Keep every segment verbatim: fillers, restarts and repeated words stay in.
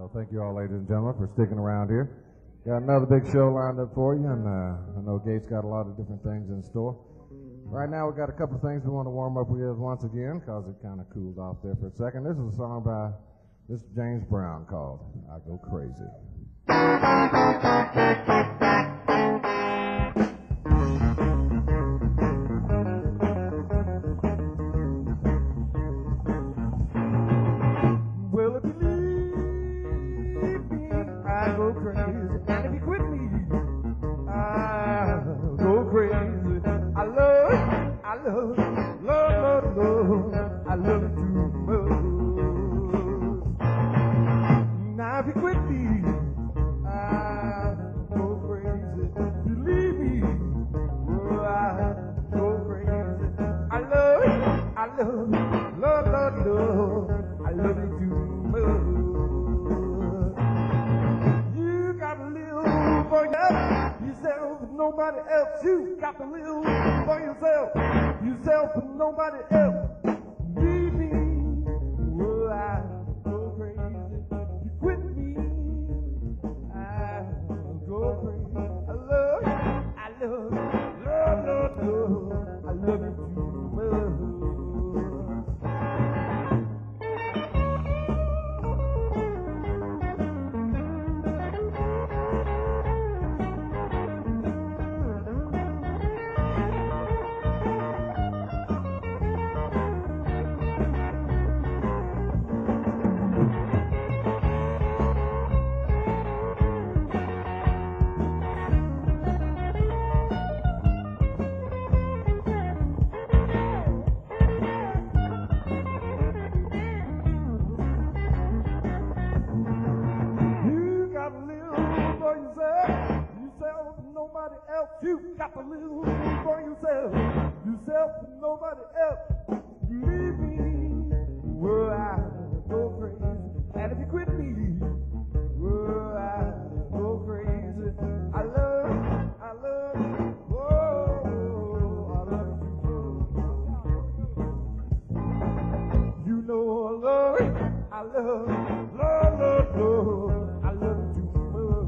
Well, thank you all, ladies and gentlemen, for sticking around here. Got another big show lined up for you, and uh, I know Gates got a lot of different things in store. Right now, we've got a couple of things we want to warm up with once again, because it kind of cooled off there for a second. This is a song by this James Brown called I Go Crazy. Well, if you leave me, I go crazy. And if you quit me, I go crazy. I love, I love, love, love, love. I love you too much. Now if you quit me, I go crazy. If you leave me, oh, I go crazy. I love, I love, love, love, love. I love you too much. You got to live for yourself, nobody else. You got to live for yourself, yourself, and nobody else. Leave me, will I go crazy? You quit me, I go crazy. I love, I love, love, love, love. I love you too much. You got to live for yourself, yourself and nobody else. Leave me, will I go crazy? And if you quit me, will I go crazy? I love, I love, oh, I love you. You know I love, I love, love, love, love. I love you too.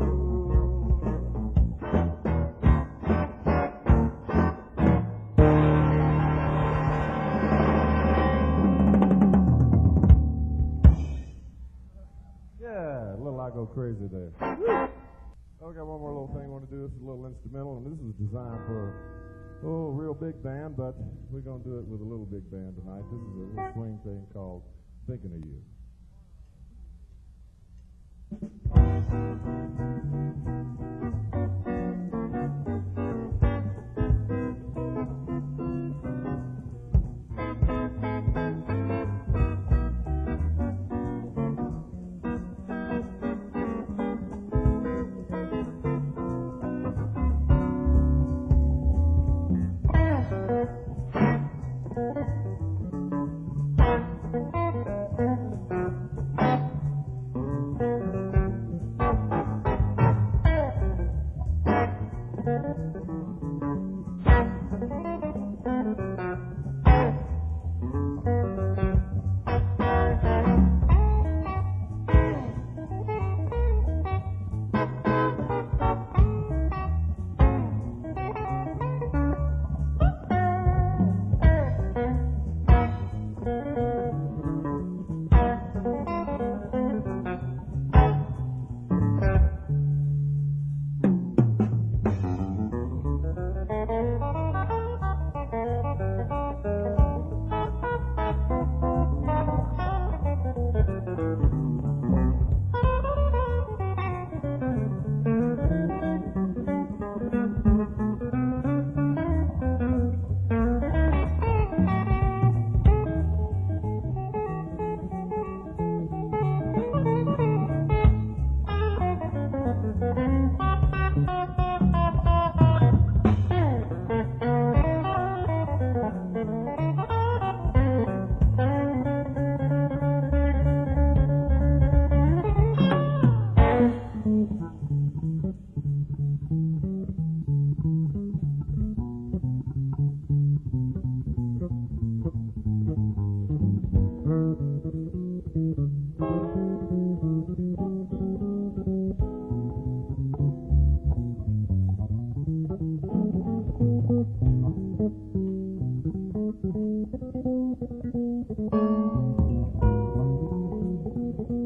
I go crazy there. Oh, I got one more little thing I want to do. This is a little instrumental, and this is designed for oh, a real big band, but we're going to do it with a little big band tonight. This is a little swing thing called Thinking of You.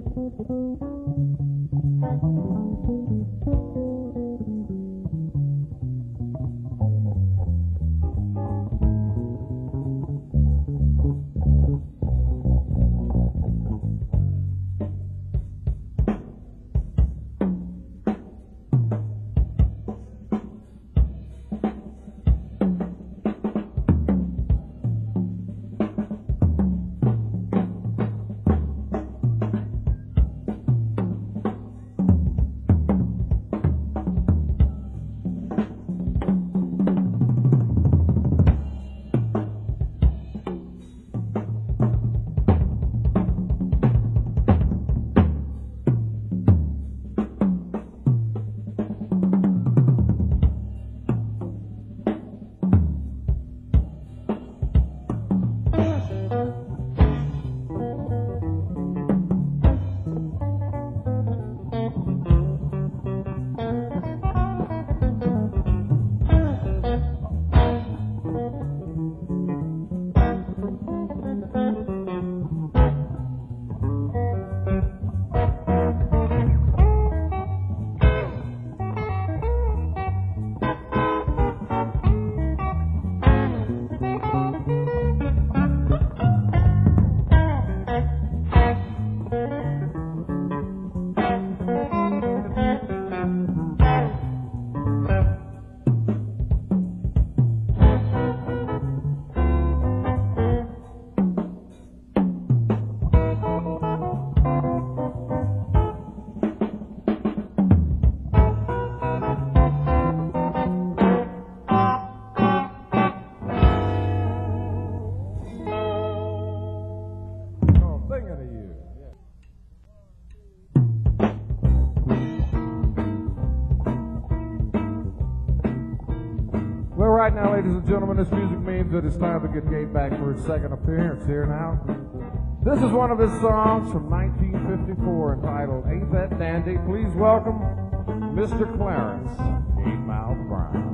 right now, ladies and gentlemen, this music means that it's time to get Gabe back for his second appearance here now. This is one of his songs from nineteen fifty-four entitled Ain't That Dandy? Please welcome Mister Clarence Eight-Mouth Brown.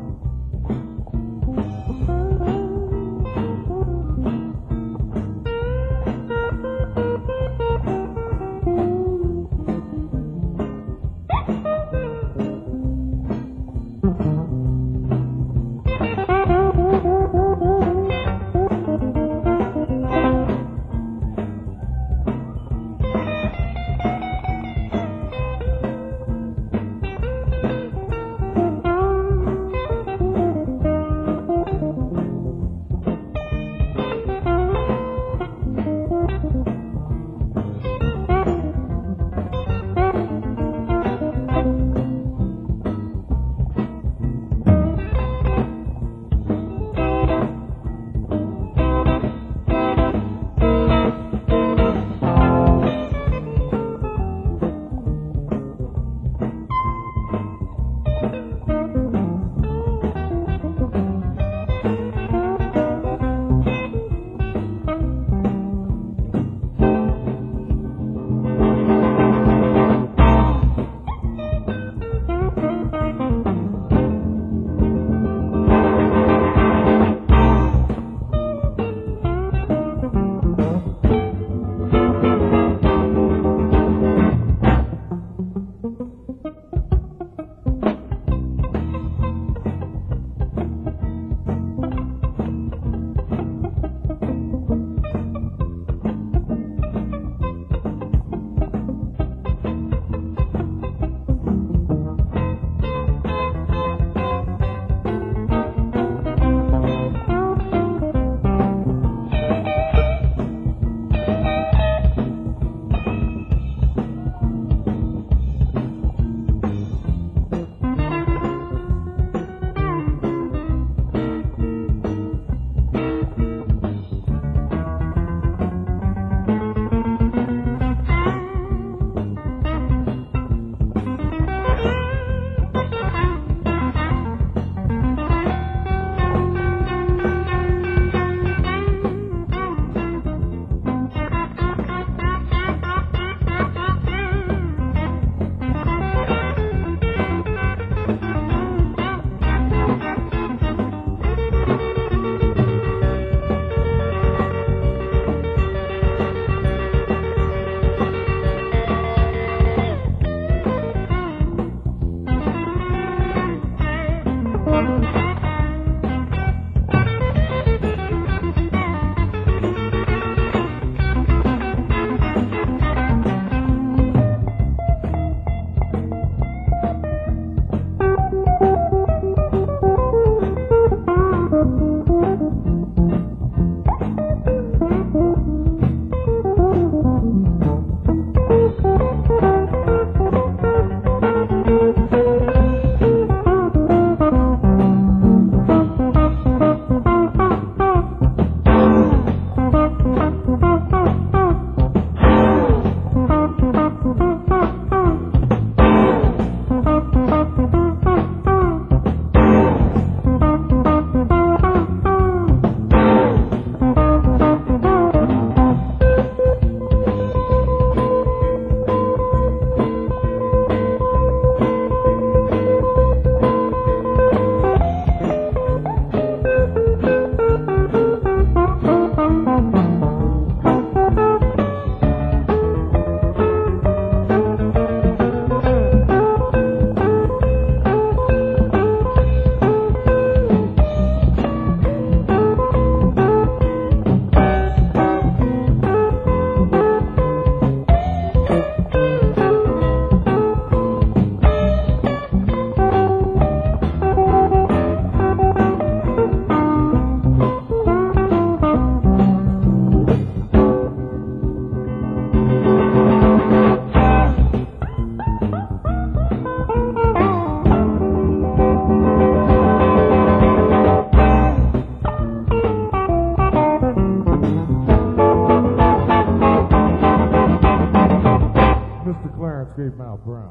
Mister Clarence Greatmouth Brown.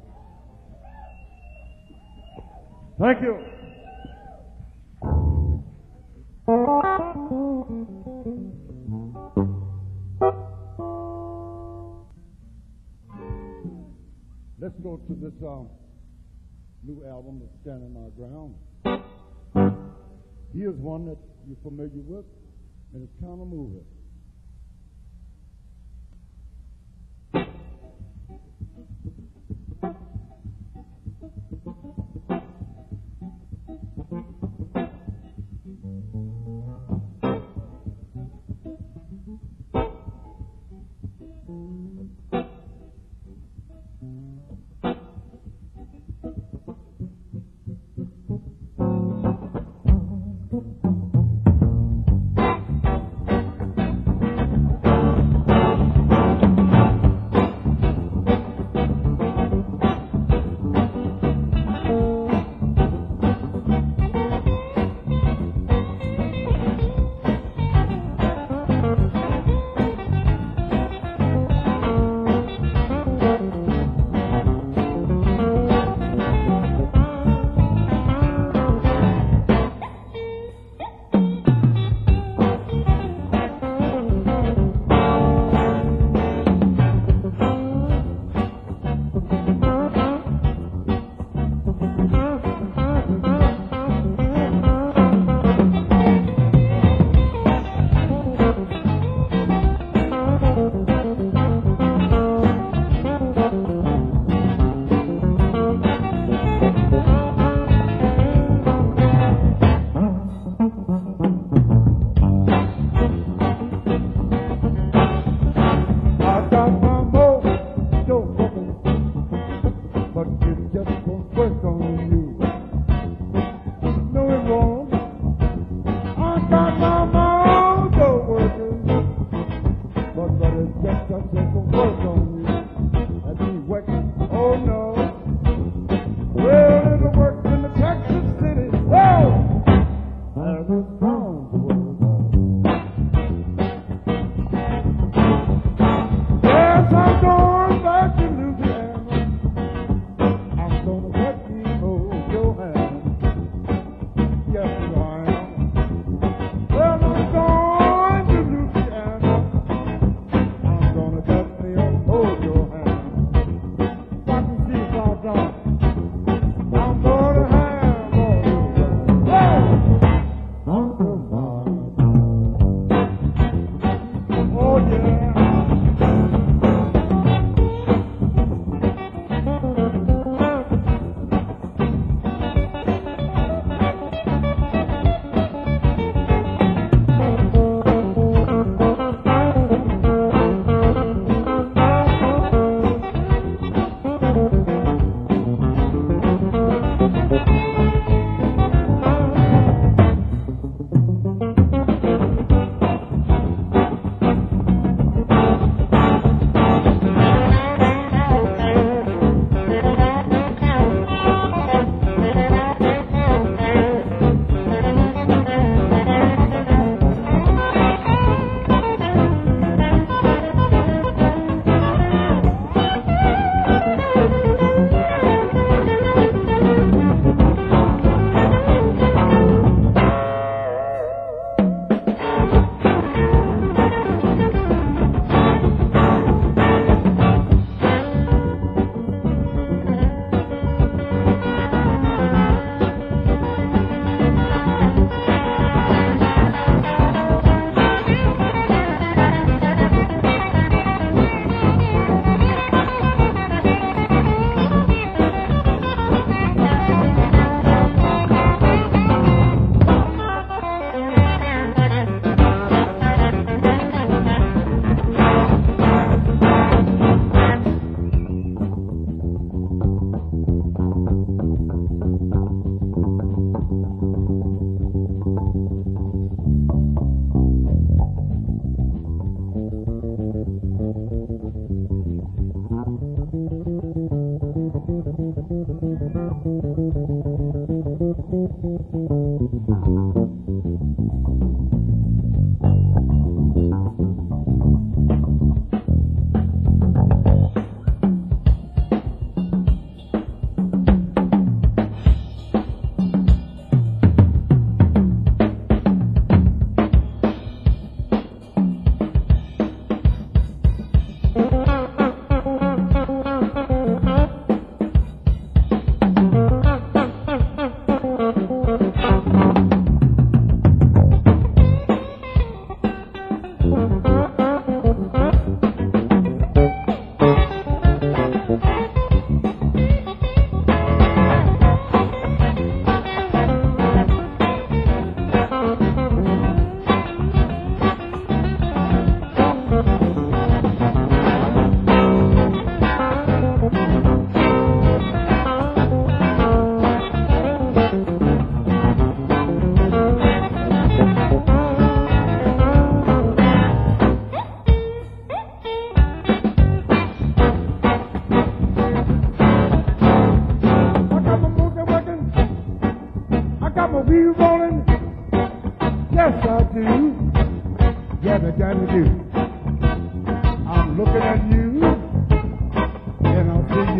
Thank you. Let's go to this um, new album that's Standing My Ground. Here's one that you're familiar with, and it's kind of moving.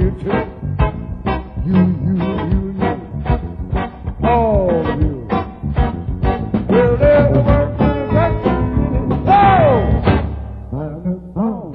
you too. You, you, you, you. All of you. Will never work to the back. Oh! Oh!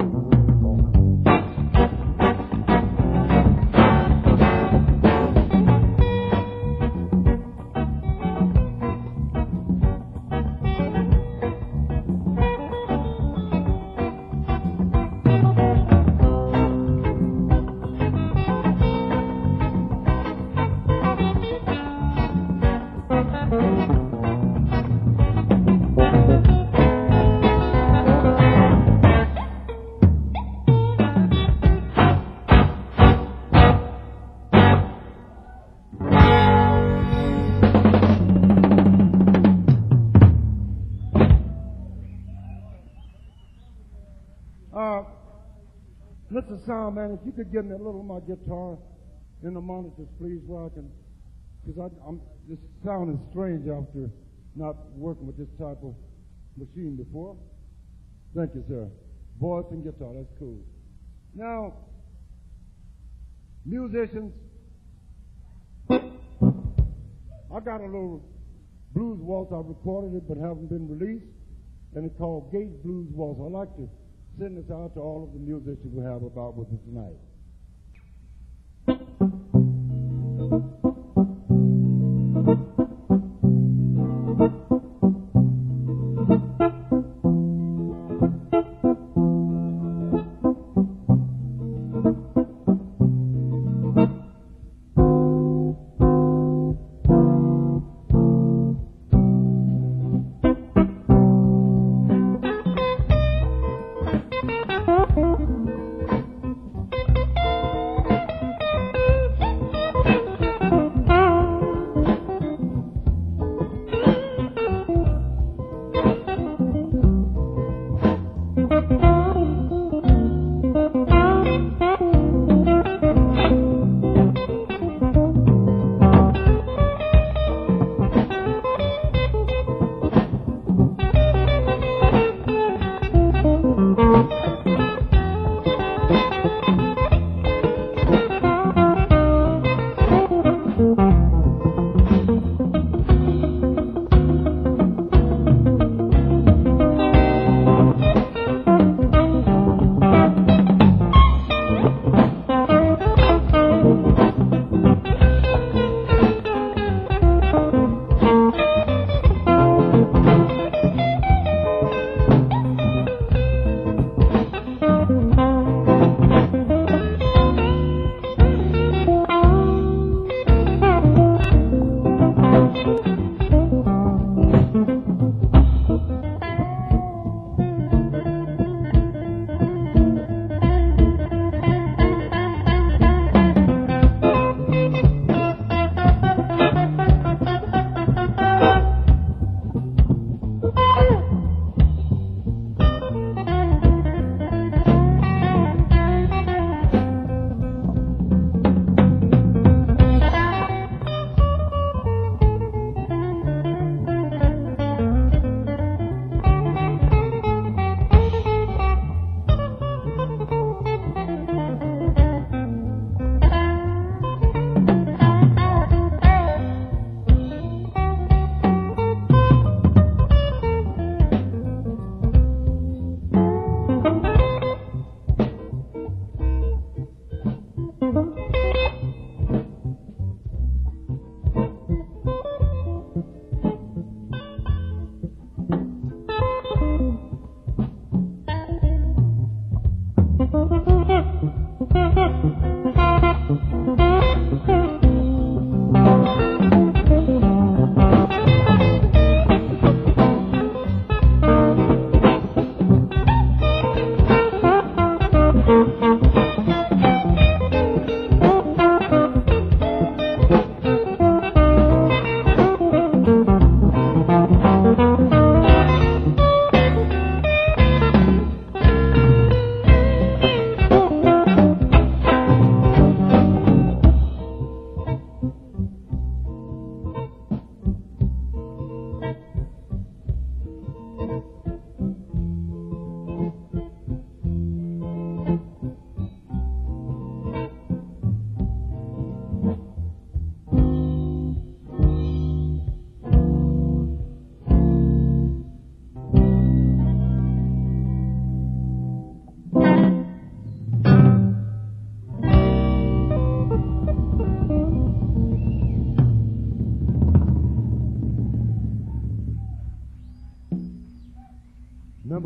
Uh, Mister Soundman, if you could give me a little of my guitar in the monitors, please, where I can, because I'm this sounding strange after not working with this type of machine before. Thank you, sir. Voice and guitar, that's cool. Now, musicians, I got a little blues waltz. I recorded it but haven't been released, and it's called Gate Blues Waltz. I'd like to send this out to all of the musicians we have about with us tonight.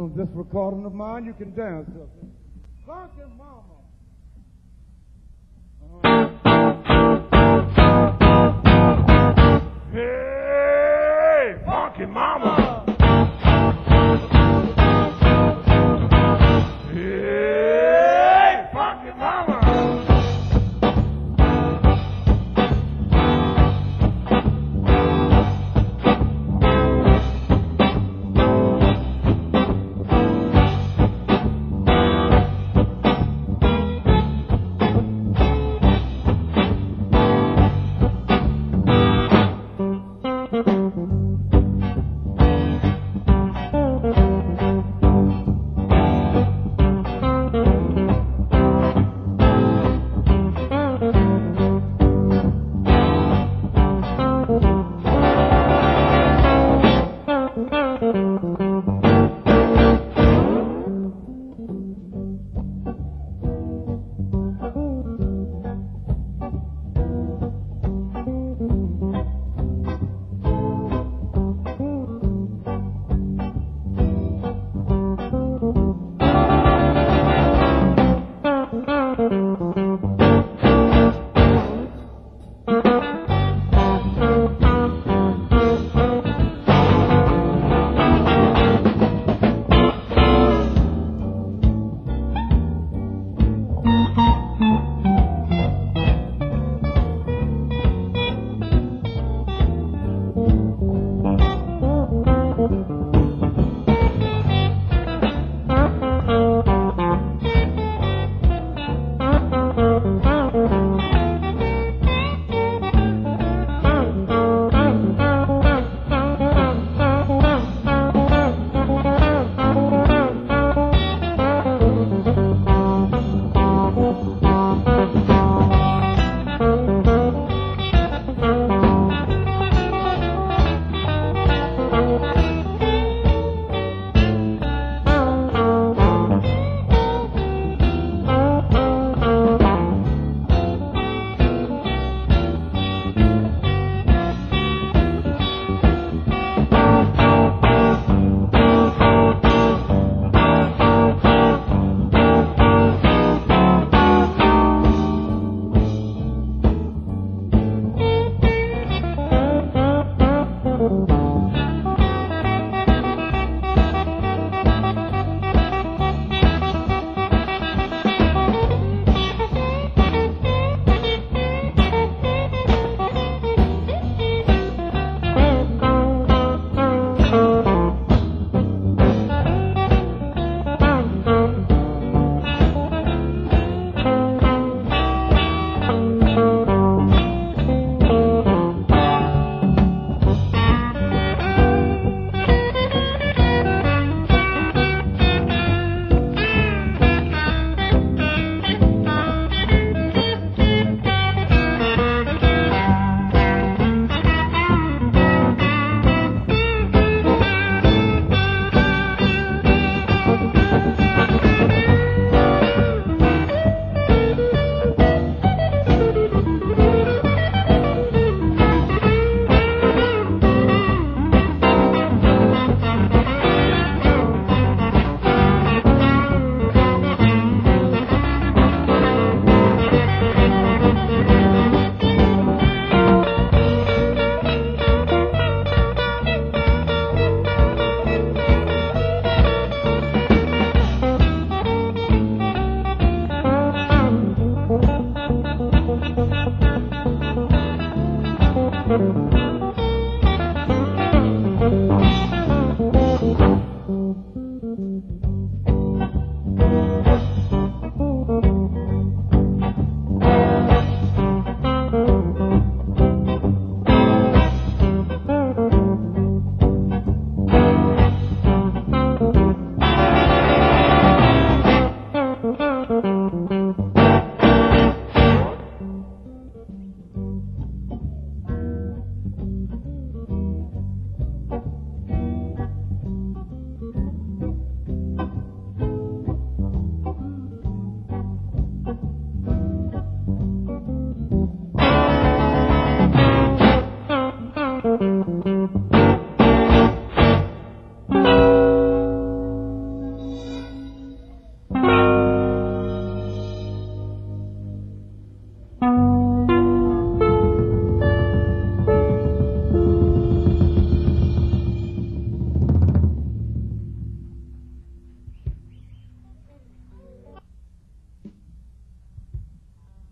on this recording of mine, you can dance to it. Funky Mama. Hey, Funky Mama. Hey, Funky Mama.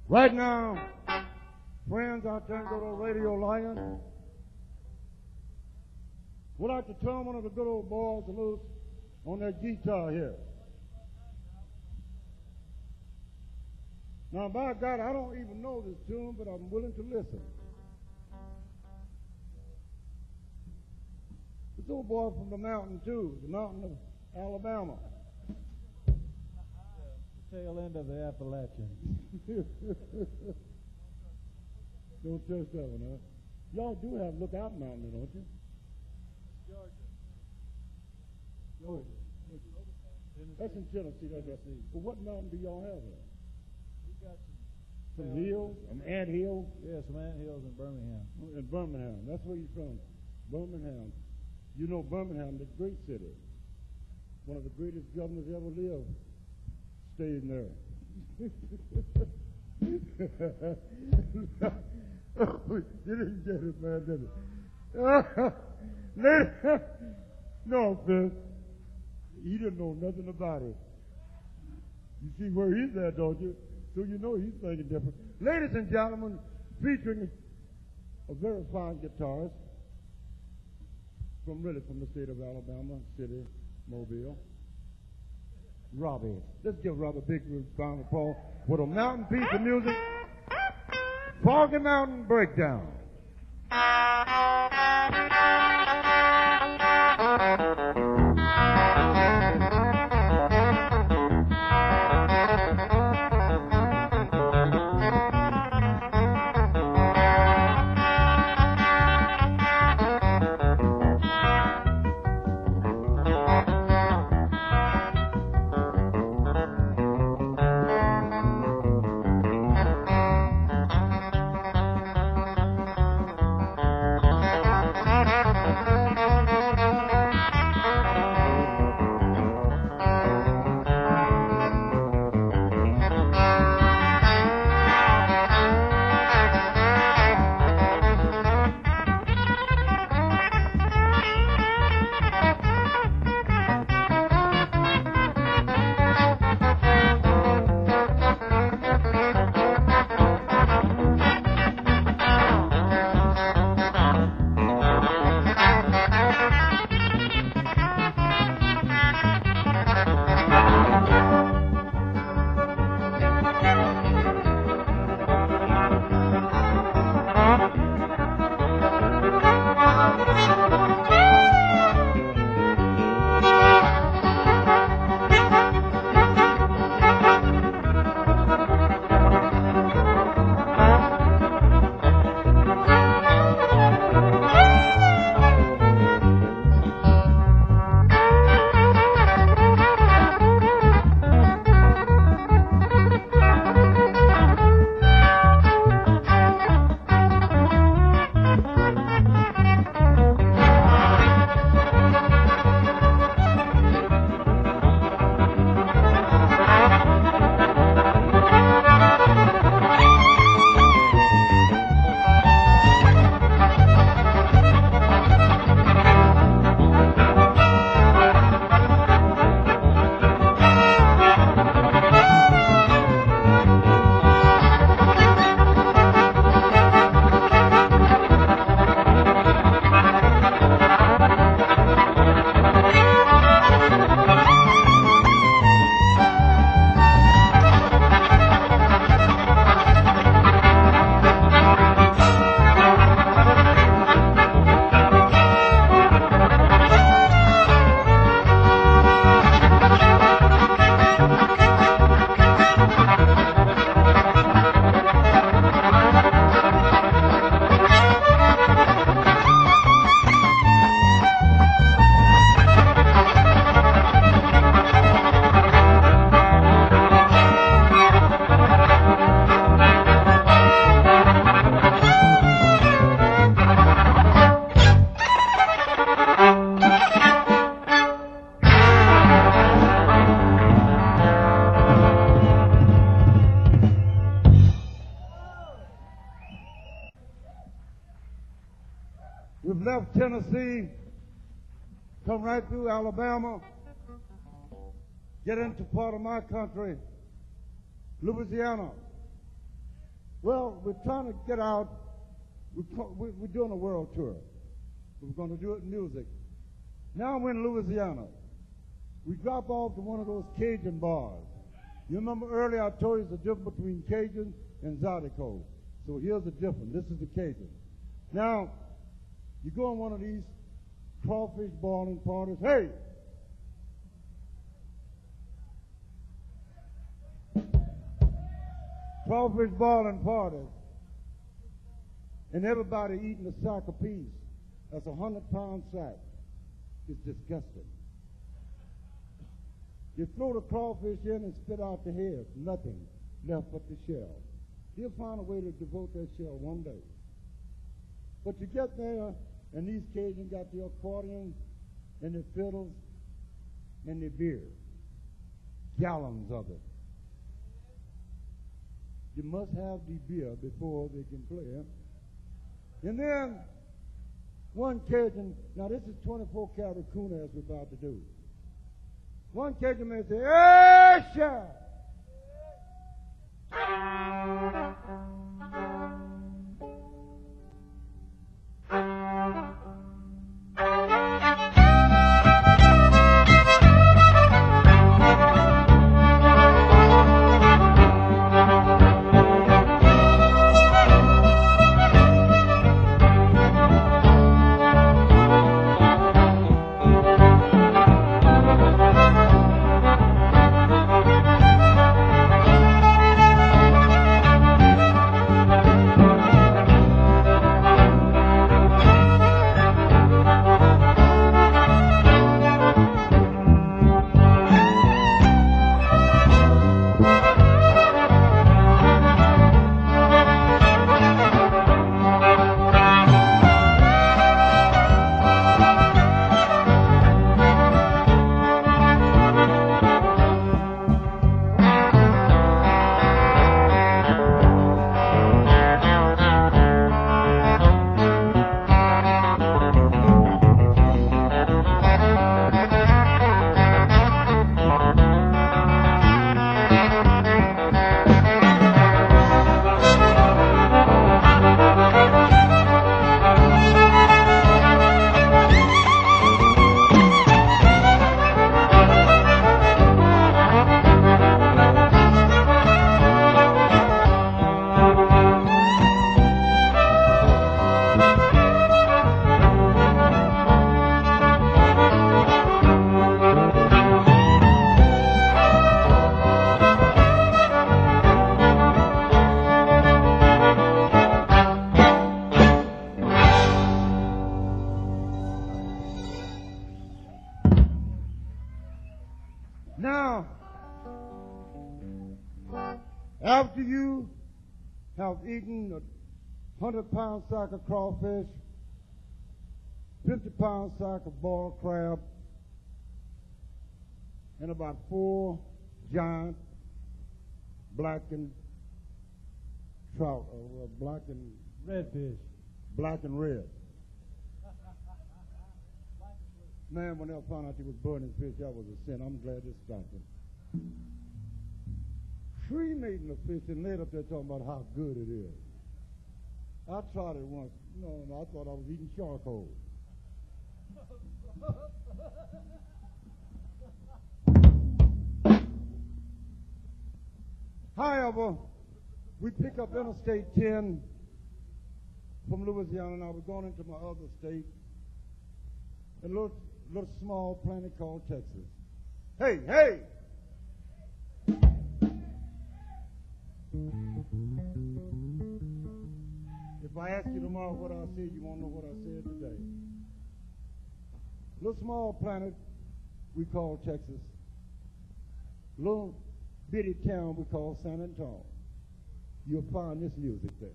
Right now, friends out there go to Radio Lion. We'd like to turn one of the good old boys loose on that guitar here. Now, by God, I don't even know this tune, but I'm willing to listen. This old boy from the mountain, too, the mountain of Alabama. The tail end of the Appalachian. Don't touch that one, huh? Y'all do have Lookout Mountain, don't you? Georgia. Georgia. That's in Tennessee, that's right. But what mountain do y'all have there? We got some, Some hills, an ant hill? yeah, some ant hills in Birmingham. In Birmingham. That's where you're from. Birmingham. You know Birmingham, the great city. One of the greatest governors ever lived. Stayed in there. You didn't get it, man, did it? No, Fitz. He didn't know nothing about it. You see where he's at, don't you? So you know he's thinking different. Ladies and gentlemen, featuring a very fine guitarist from really from the state of Alabama, city, Mobile, Robbie. Let's give Robbie a big round of applause with a mountain piece of music, Foggy Mountain Breakdown. We've left Tennessee, come right through Alabama, get into part of my country, Louisiana. Well, we're trying to get out. We're, co- we- we're doing a world tour. We're going to do it in music. Now we're in Louisiana. We drop off to one of those Cajun bars. You remember earlier I told you the difference between Cajun and Zydeco. So here's the difference. This is the Cajun. Now, you go on one of these crawfish boiling parties. Hey! Crawfish boiling parties. And everybody eating a sack apiece. That's a hundred pound sack. It's disgusting. You throw the crawfish in and spit out the head. Nothing left but the shell. He'll find a way to devote that shell one day. But you get there, and these Cajuns got the accordion and the fiddles and the beer. Gallons of it. You must have the beer before they can play. Huh? And then, one Cajun, now this is twenty-four karat Kuna as we're about to do. One Cajun man say, "Hey, sure." Now, after you have eaten a hundred pound sack of crawfish, fifty pound sack of boiled crab, and about four giant blackened trout, or uh, blackened Redfish. black and red. Man, when they found out he was burning fish, that was a sin. I'm glad they stopped him. Cremating the fish and laid up there talking about how good it is. I tried it once. No, no, I thought I was eating charcoal. However, we pick up Interstate ten from Louisiana. Now we're going into my other state, a little, little small planet called Texas. Hey, hey! If I ask you tomorrow what I said, you won't know what I said today. Little small planet we call Texas. Little bitty town we call San Antonio. You'll find this music there.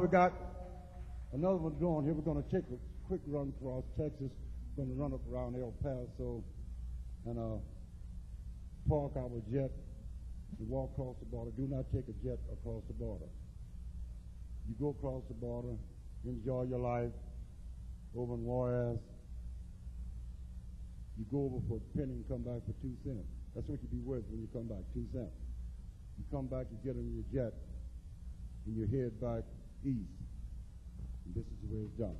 we got another one going here. We're going to take a quick run across Texas. We're going to run up around El Paso and uh, park our jet and walk across the border. Do not take a jet across the border. You go across the border, enjoy your life over in Juarez. You go over for a penny and come back for two cents. That's what you be worth when you come back, two cents. You come back, you get in your jet, and you head back east. And this is the way it's done.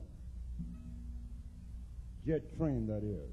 Jet train, that is.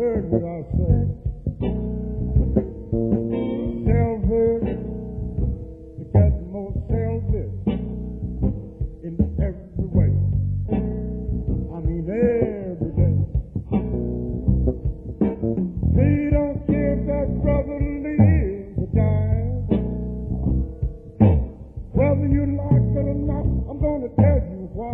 heard what I said. Selfish, they got more selfish in every way. I mean every day. They don't care if that brother lives or dies. Whether you like it or not, I'm gonna tell you why.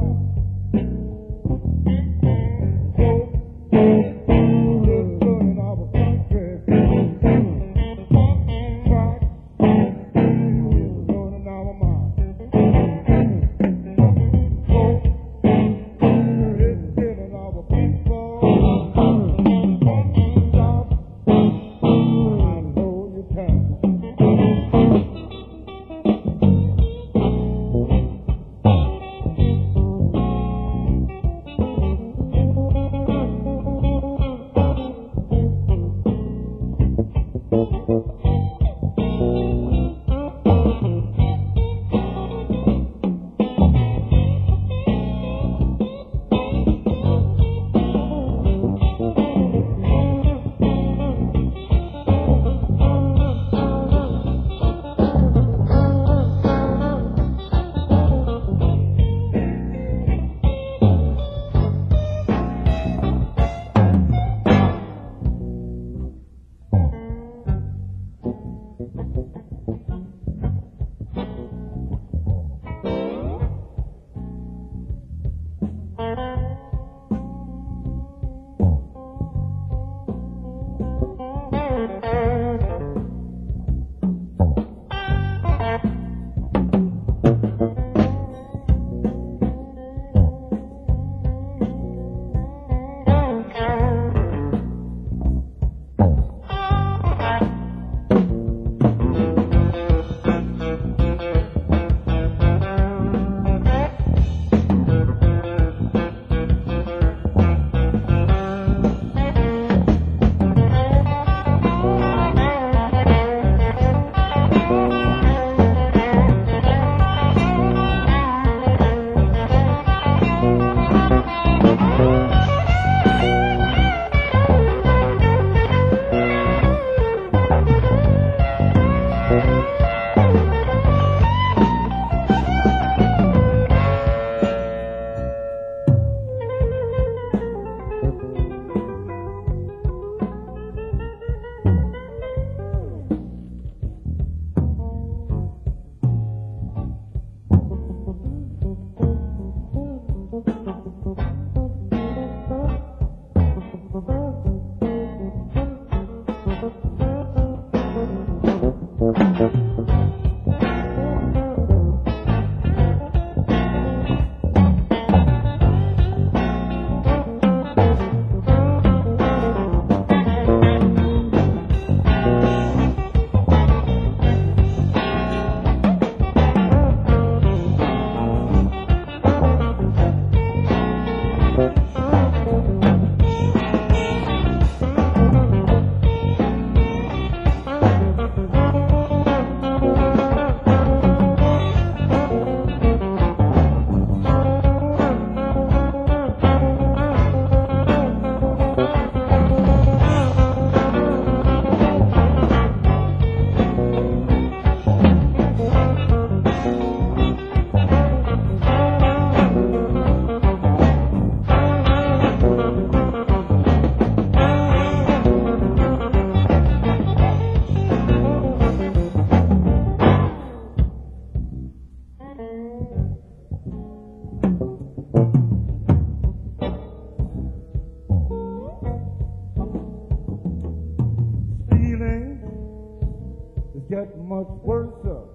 Get much worse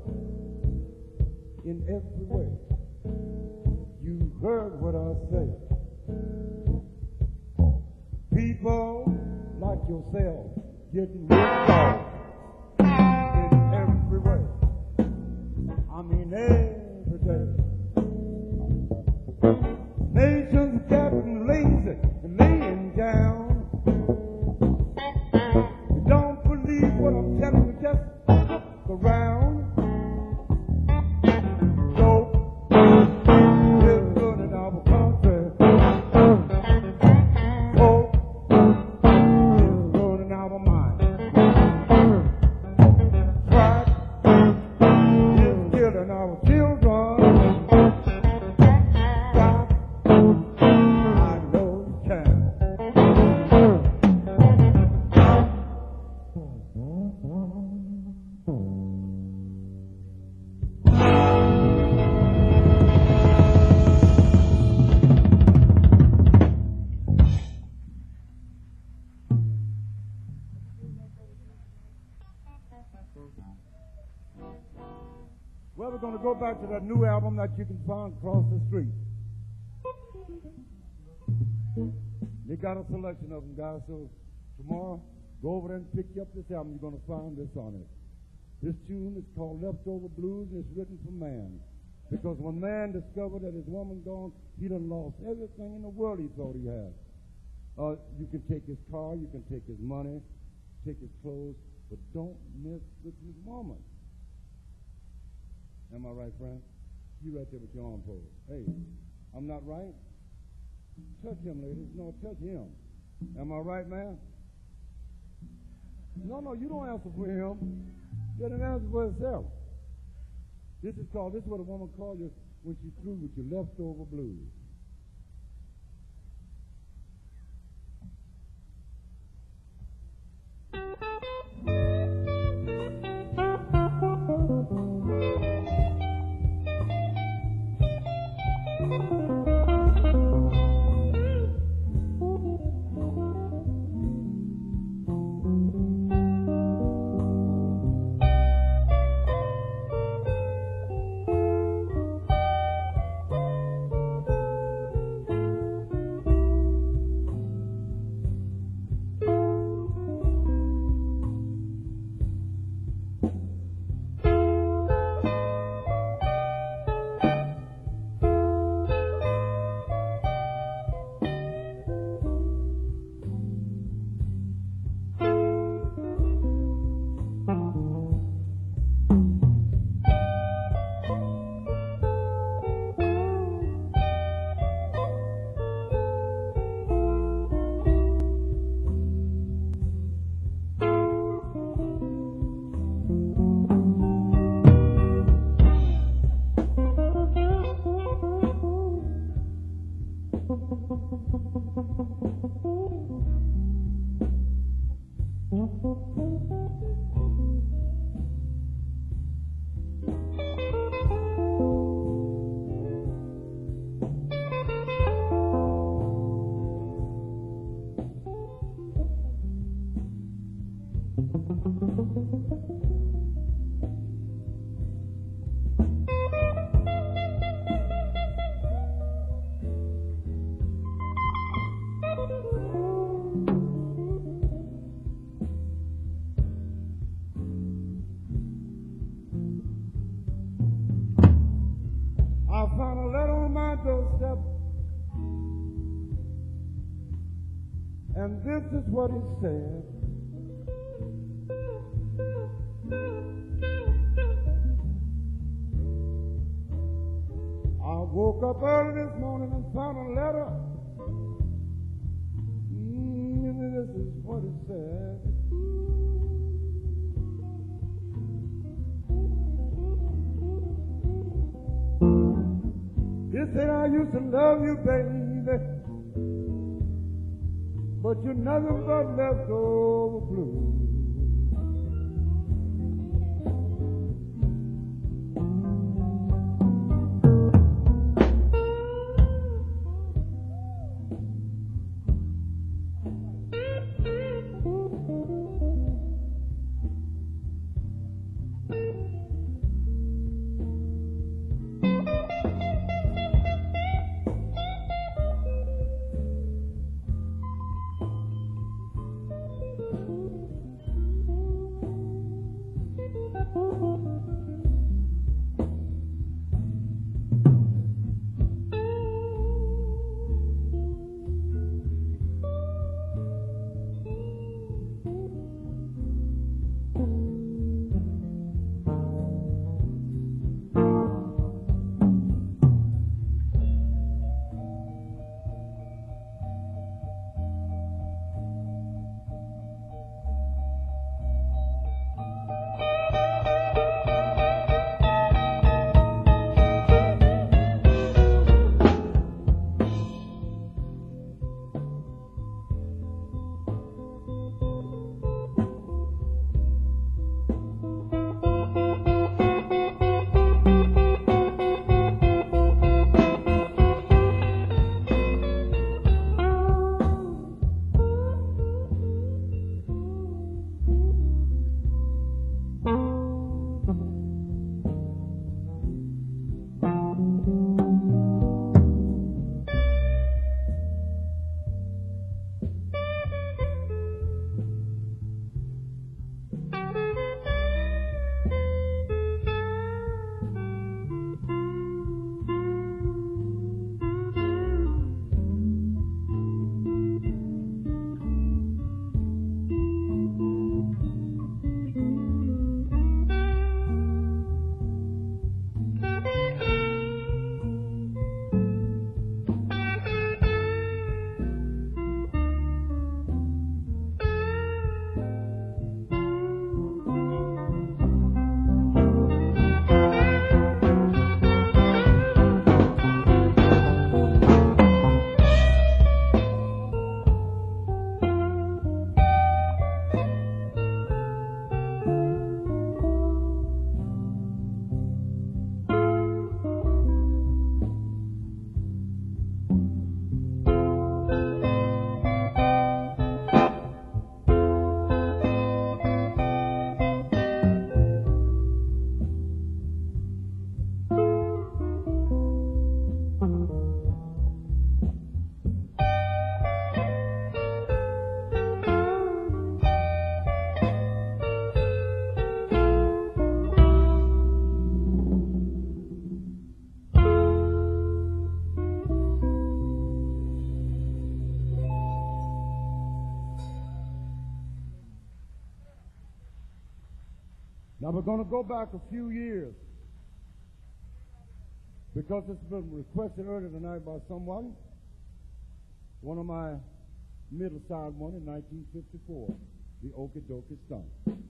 in every way. You heard what I said. People like yourself getting ripped off in every way. I mean every day. Nations getting lazy and laying down. You don't believe what I'm telling you, just around. So, it's good in our country. Oh, it's Well, we're going to go back to that new album that you can find across the street. They got a selection of them, guys, so tomorrow, go over there and pick up this album. You're going to find this on it. This tune is called Leftover Blues, and it's written for man. Because when man discovered that his woman gone, he done lost everything in the world he thought he had. Uh, you can take his car, you can take his money, take his clothes, but don't mess with his woman. Am I right, friend? You right there with your arm pose. Hey, I'm not right? Touch him, ladies. No, touch him. Am I right, man? No, no, you don't answer for him. Let him answer for himself. This is called, this is what a woman calls you when she's through with your leftover blues. I found a letter on my doorstep, and this is what it said. I woke up early this morning and found a letter, mm, and this is what it said. You said I used to love you, baby, but you're nothing but leftover blues. Now we're going to go back a few years because it's been requested earlier tonight by someone. One of my middle side one in nineteen fifty-four, the Okie Dokie Stomp.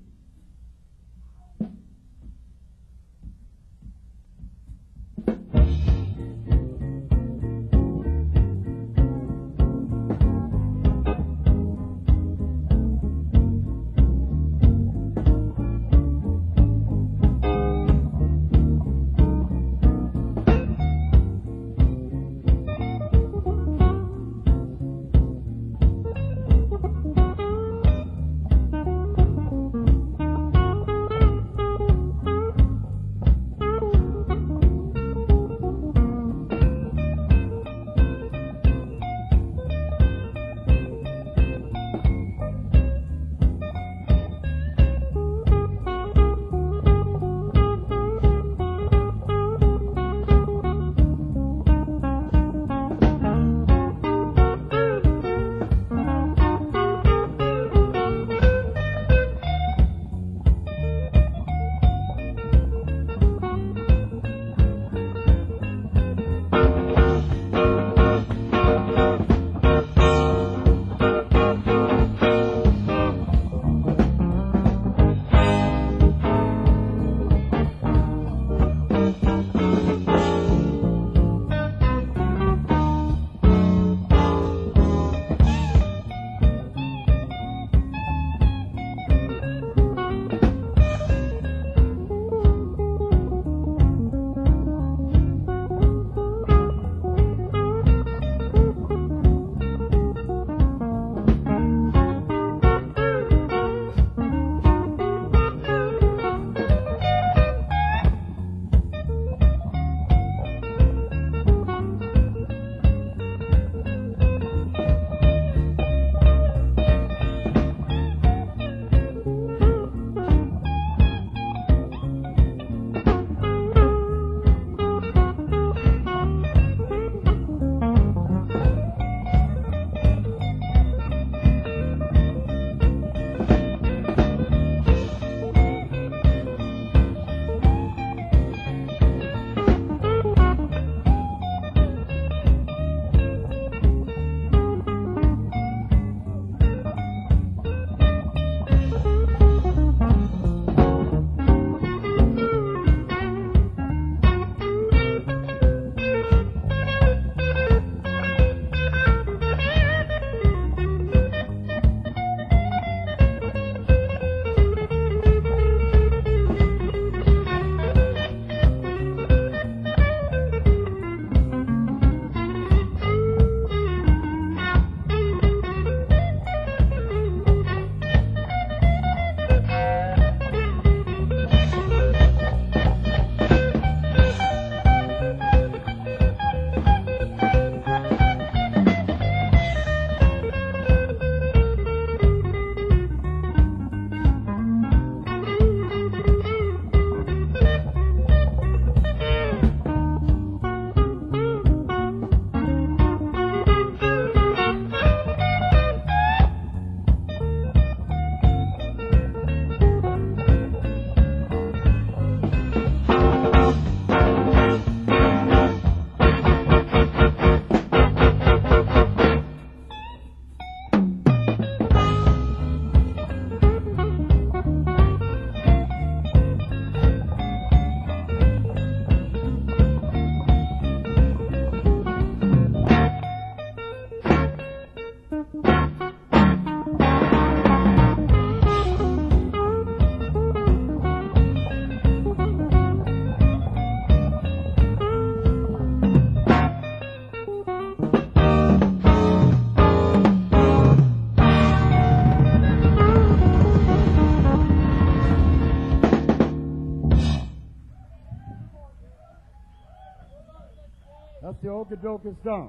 That's the Okie Dokie Stomp.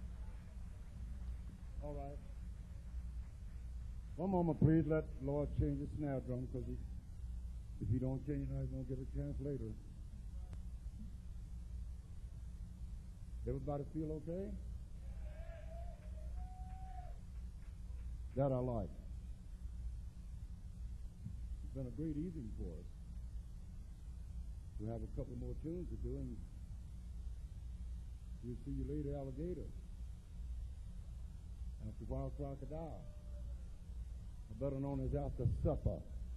All right. One moment, please. Let Lord change the snare drum, because if he don't change it, he's going to get a chance later. Everybody feel okay? That I like. It's been a great evening for us. We have a couple more tunes to do, and we'll see you later, alligator. After Wild Crocodile. Better known as After Supper.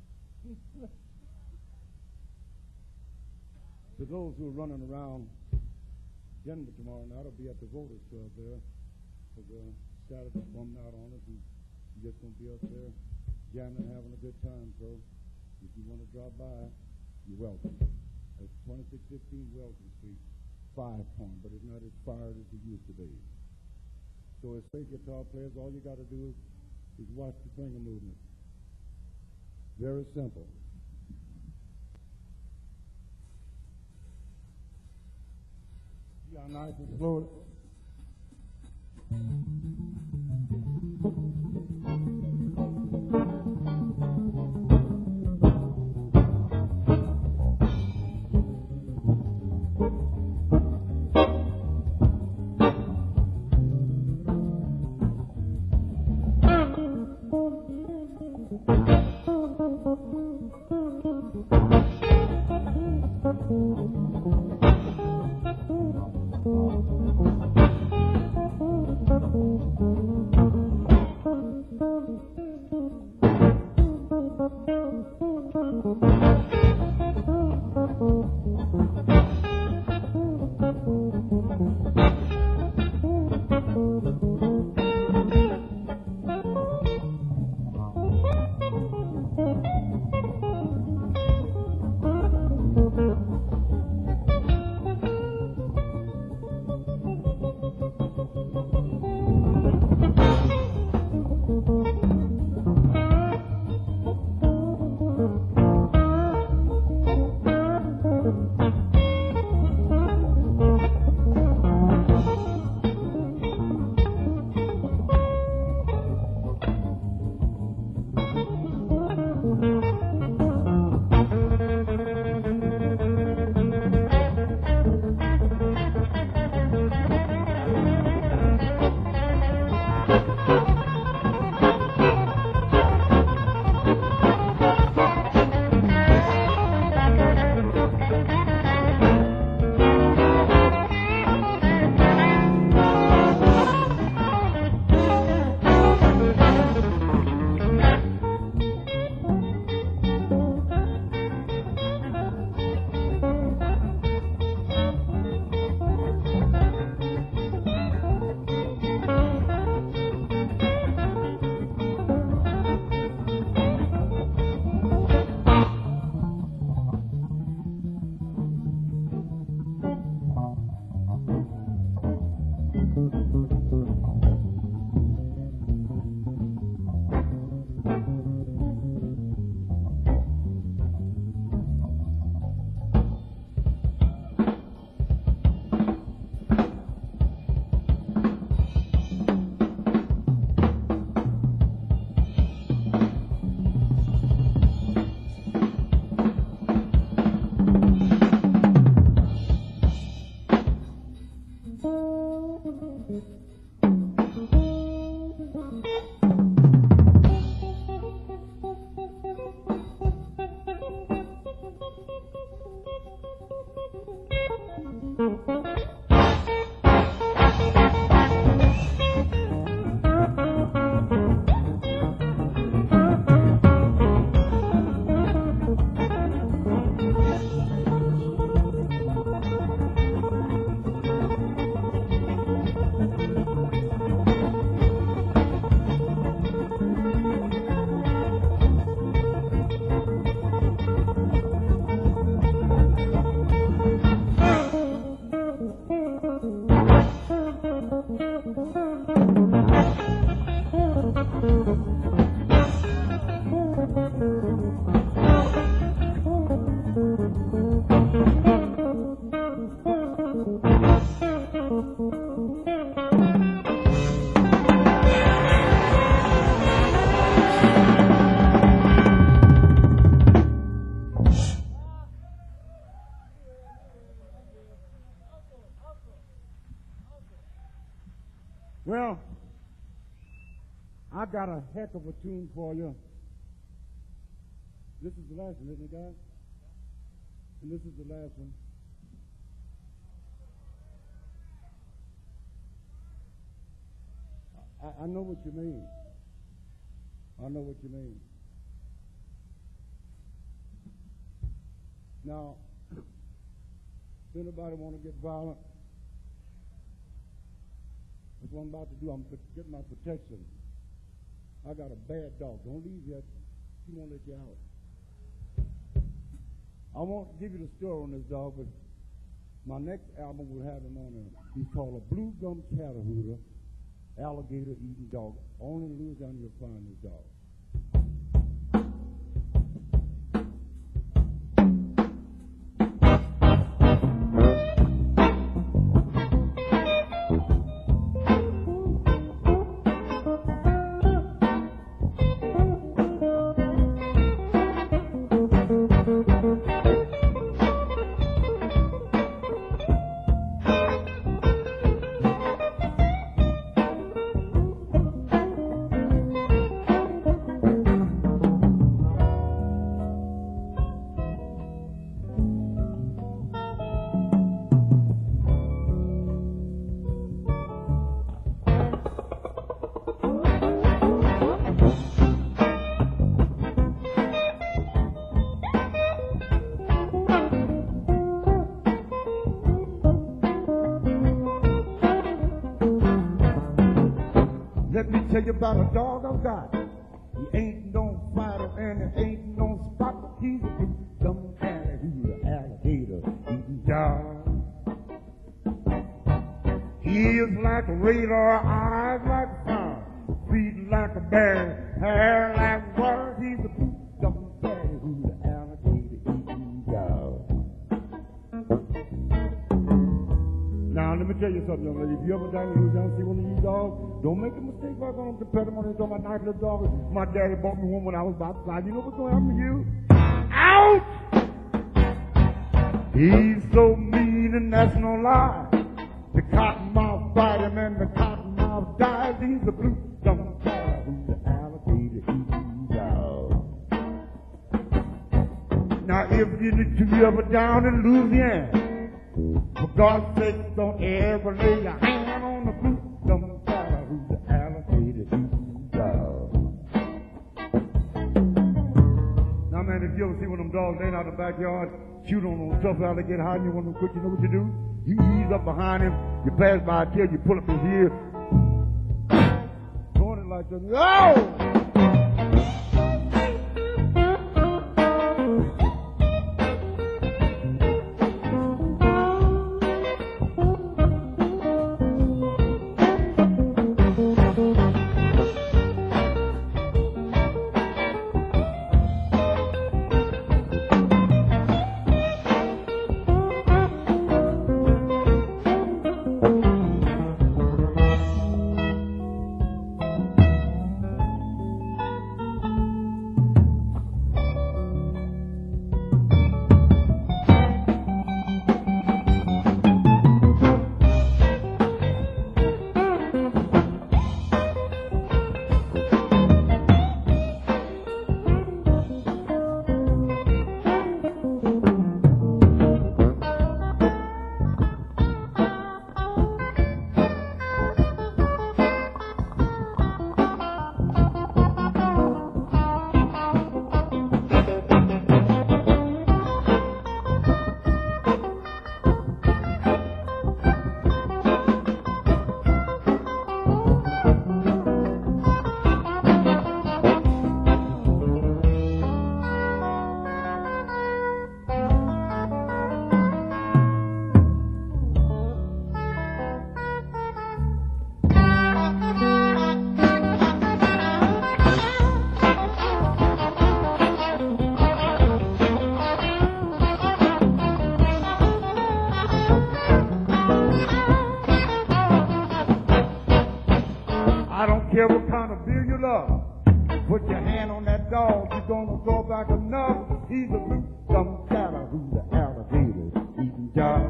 To those who are running around Denver tomorrow night, I'll be at the Voters Club there. Because uh, Saturday bumming out on us, and we're just going to be up there jamming and having a good time. So if you want to drop by, you're welcome. That's twenty-six fifteen Welton Street, Five Point, but it's not as fired as it used to be. So as great guitar players, all you got to do is, is watch the finger movement. Very simple. See how nice and slow. Well, I got a heck of a tune for you. This is the last one, isn't it, guys? And this is the last one. I, I know what you mean. I know what you mean. Now, if anybody want to get violent, that's what I'm about to do. I'm getting my protection. I got a bad dog. Don't leave yet. He won't let you out. I won't give you the story on this dog, but my next album will have him on there. He's called a blue gum Chatterhooter, alligator eating dog. Only in Louisiana you'll find this dog. Let me tell you about a dog I've got. He ain't no fighter and he ain't no spot. He's a big dumb cat who's an alligator eating dog. Ears like a radar, eyes like a fire, feet like a bear, hair like water. He's a big dumb cat who's an alligator eating dog. Now, let me tell you something, young lady. If you ever down in Louisiana see one of these dogs, don't make a mistake by going to pet him on. They're talking about nice little dog. My daddy bought me one when I was about five. You know what's going to happen to you? Out! He's so mean and that's no lie. The cottonmouth bite him and the cottonmouth dies. He's a blue dumb cat who's an alligator eating dog. Now, if you, if you ever down in Louisiana, for God's sake, don't ever lay your hand on the blue dumb cat who's an alligator eating dog. Now, man, if you ever see one of them dogs laying out in the backyard, shoot on them tough alligator hide, and you want them quick, you know what you do? You ease up behind him, you pass by a tail, you pull up his ear, throwing it like this. Oh! Care what kind of beer you love. Put your hand on that dog, you're gonna go back enough. He's a blue dumb cat who's an alligator eating dog.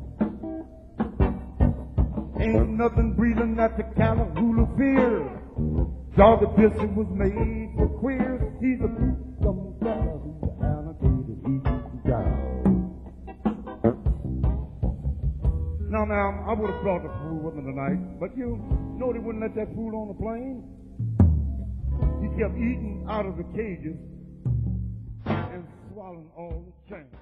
Ain't nothing breathing that the Catahoula fear. Dog edition was made for queers. He's a blue dumb cat who's an alligator eating dog. Now, now, I would have brought the fool with me tonight, but you know they wouldn't let that fool on the plane. He kept eating out of the cages and swallowing all the change.